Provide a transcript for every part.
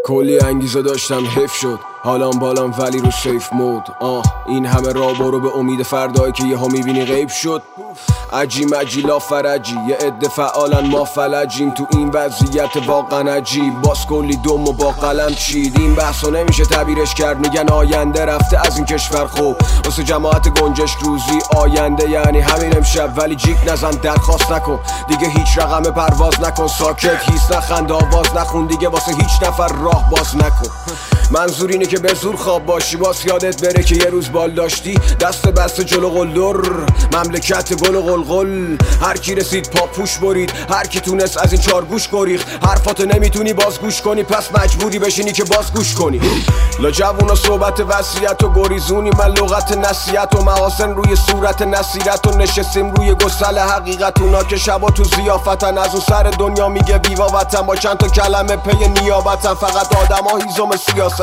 کلی انگیزه داشتم حیف شد حالام بالام ولی رو سیف مود. این همه راه برو به امید فردایی که یهو میبینی غیب شد. عجی مجی لا فرجی یه عده فعالن ما فلجیم تو این وضعیت واقعا عجیب. باز کلی دم و با قلم چید. این بحثو نمیشه تعبیرش کرد، میگن آینده رفته از این کشور. خوب واسه جماعت گنجشک روزی آینده یعنی همین امشب. ولی جیک نزن درخواست نکن دیگه هیچ رقم پرواز نکن. ساکت هیس نخند آواز نخون دیگه واسه هیچ نفر راه باز نکن. منظور اینه که به زور خواب باشی باز یادت بره که یه روز بال داشتی دست بسته جلو قلدر مملکت گل و قلقل. هر کی رسید پاپوش برید، هر کی تونست از این چارگوش گریخ. حرفاتو نمیتونی باز گوش کنی پس مجبوری بشینی که باز گوش کنی. لا جوونا صحبت وصیت و گریزونی، من لغت نصیحت و محاسن روی صورت نصیرت و نشستیم روی گسل حقیقت. اونا که شبا تو ضیافتن از اون سر دنیا میگه بیوا وطن با چند تا کلمه پی نیابتن. فقط آدما هیزم سیاستن.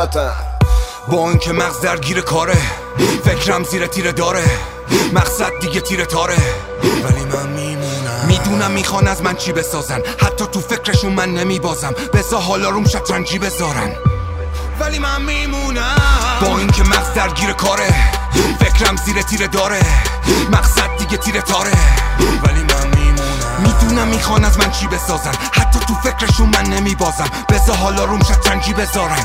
با اینکه مغز درگیر کاره، فکرم زیر تیره داره، مقصد دیگه تیره تاره، ولی من میمونم. میدونم میخوان از من چی بسازن، حتی تو فکرشون من نمیبازم. بذار حالا روم شطرنجی بذارن، ولی من میمونم. با اینکه مغز درگیر کاره، فکرم زیر تیره داره، مقصد دیگه تیره تاره، ولی من میمونم. میدونم میخوان از من چی بسازن، حتی تو فکرشون من نمیبازم. بذار حالا روم شطرنجی بذارن،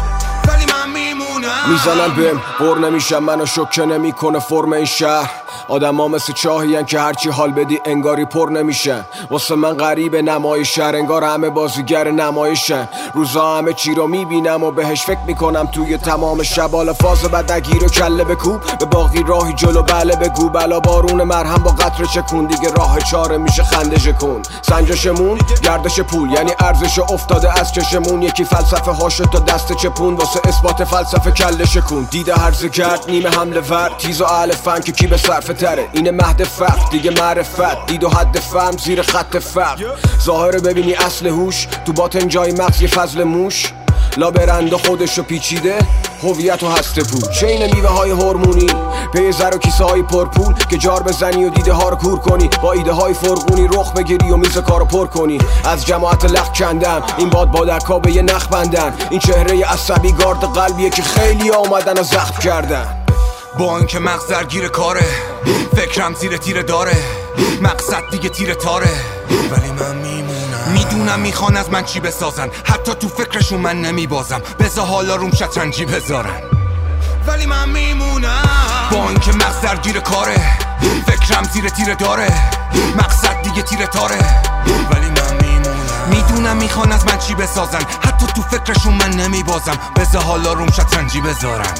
ولی من میمونم. میزنن بهم بر نمیشم منو شوکه نمیکنه فرم این شهر. آدم ها مثل چاهین که هرچی حال بدی انگاری پر نمیشن. واسه من غریب نمایش شهر، انگار همه بازیگر نمایشن. روزا همه چی رو میبینم و بهش فکر میکنم توی تمام شب. حالا فاز بد نگیر و کله بکوب، به باقی راهی جلو بله بگو. بلا بارون مرهم با قطره چکون، دیگه راه چاره میشه خنده کن. سنجشمون گردش پول یعنی ارزش افتاده از چشمون. یکی فلسفه هاشو تا دست چپون، واسه اثبات فلسفه کله شکون. دیده هرزه کرد نیمه حمله ور، تیز و اهل فن که کی به صرفه تره. اینه مهد فقر دیگه معرفت، دید و حد فهم زیر خط فقر. ظاهره ببینی اصل هوش، تو باطن جای مغز یه فضل موش. لا برند خودشو پیچیده هویت و هسته بود. چین میوه های هورمونی پی زر و کیسه های پرپول که جار بزنی و دیده ها رو کور کنی. با ایده های فرقونی رخ بگیری و میز کارو پر کنی. از جماعت لخ کندم این باد بادرکا به یه نخ بندن. این چهره عصبی گارد قلبیه که خیلی آمدن و زخم کردن. با اینکه مغز درگیر کاره، فکرم زیر تیره داره، مقصد دیگه تیره تاره، ولی من میمونم. میدونم میخوان از من چی بسازن، حتی تو فکرشون من نمیبازم. بذار حالا روم شطرنجی بذارن، ولی من میمونم. با اینکه مغز درگیر کاره، فکرم زیر تیره داره، مقصد دیگه تیره تاره، ولی من میمونم. میدونم میخوان از من چی بسازن، حتی تو فکرشون من نمیبازم. بذار حالا روم شطرنجی بذارن،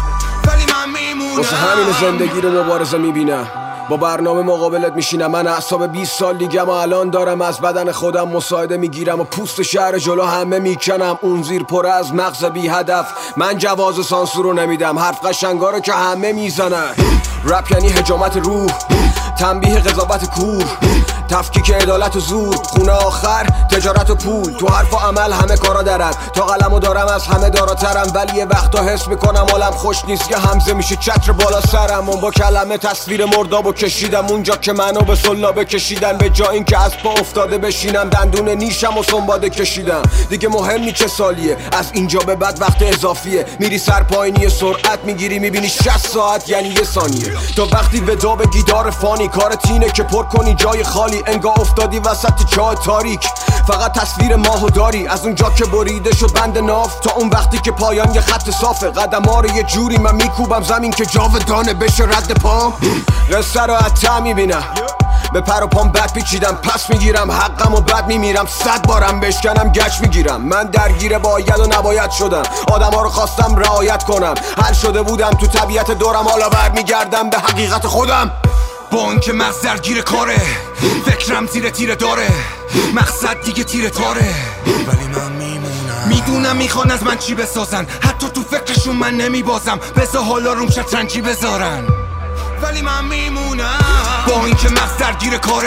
ولی من میمونم. واسه همین زندگی رو مبارزه میبینم، با برنامه مقابلت میشینم. من اعصاب 20 سال دیگه ما الان دارم، از بدن خودم مساعده میگیرم و پوست شهر جلو همه میکنم. اون زیر پر از مغز بی هدف، من جواز سانسور رو نمیدم. حرف قشنگا رو که همه میزنن. رپ یعنی حجامت روح، تنبیه قضاوت کور، تفکیک عدالت و زور. خونه آخر تجارت و پول، تو حرف و عمل همه کارا درم. تا قلمو دارم از همه داراترم، ولی یه وقتا حس میکنم حالم خوش نیست که همزه میشه چتر بالا سرم. اون با کلمه تصویر مردابو کشیدم اونجا که منو به سلابه کشیدن. به جا این که از پا افتاده بشینم، دندون نیشم و سنباده کشیدم. دیگه مهم نی چه سالیه، از اینجا به بعد وقت اضافیه. میری سر پایینی سرعت میگیری، میبینی 60 ساعت یعنی یه ثانیه. تا وقتی ودا به گیدار فانی، کارت اینه که پر کنی جای خالی. انگار افتادی وسط چاه تاریک، فقط تصویر ماهو داری. از اونجا که بریده شد بند ناف، تا اون وقتی که پایان یه خط صافه. قدم ها رو یه جوری من میکوبم زمین که جاودانه بشه رد پام. قصه رو حتی میبینم، به پر و پام بد پیچیدم. پس میگیرم حقم و بد میمیرم. 100 بارم بشکنم گچ میگیرم. من درگیر باید و نباید شدم، آدم ها رو خواستم رعایت کنم. حل شده بودم تو طبیعت دورم، حالا برمیگردم به حقیقت خودم. با اینکه مغز درگیر کاره، فکرم زیر تیره داره، مقصد دیگه تیره تاره، ولی من میمونم. میدونم میخوان از من چی بسازن، حتی تو فکرشون من نمیبازم. بذار حالا روم شطرنجی بذارن، ولی من میمونم. با اینکه مغز درگیر کاره،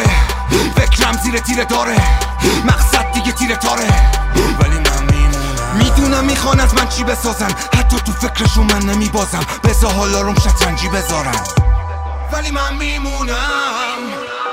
فکرم زیر تیره داره، مقصد دیگه تیره تاره، ولی من میمونم. میدونم میخوان از من چی بسازن، حتی تو فکرشون من نمیبازم. بذار حالا روم شطرنجی بذارن، ولی من میمونم.